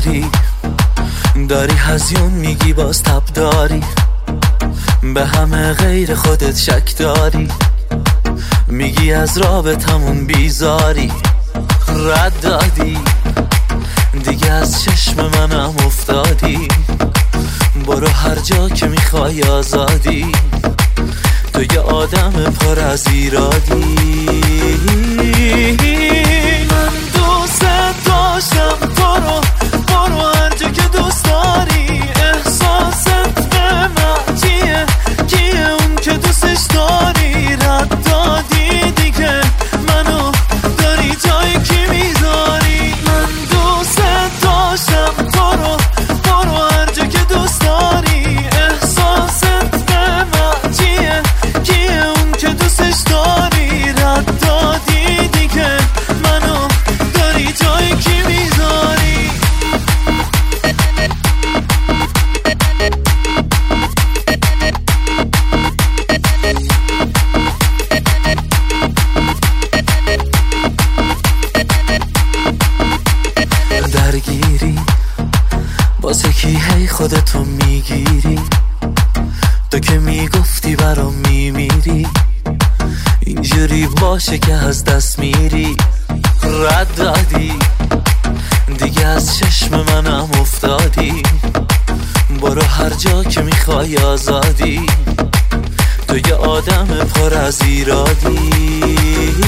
داری هزیون میگی باز تب داری، به همه غیر خودت شک داری، میگی از رابطمون بیزاری، رد دادی دیگه از چشم منم افتادی، برو هر جا که میخوای آزادی، تو یه آدم پر از ایرادی. من دوست داشتم تو رو، برو هر جا که دوست داری، احساست به من چیه، کیه اون که دوستش داری، رد دادی دیگه منو داری جای کی میذاری. من دوست داشتم تو رو، برو هر جا که دوست داری، احساست به من چیه، کیه اون که دوستش داری، رد دادی دیگه منو داری جای کی میذاری. درگیری واسه کی هی خودتو میگیری، تو که میگفتی برام میمیری، اینجوری باشه که از دست میری، رد دادی دیگه از چشم منم افتادی، برو هر جا که میخوای آزادی، تو یه آدم پر از ایرادی.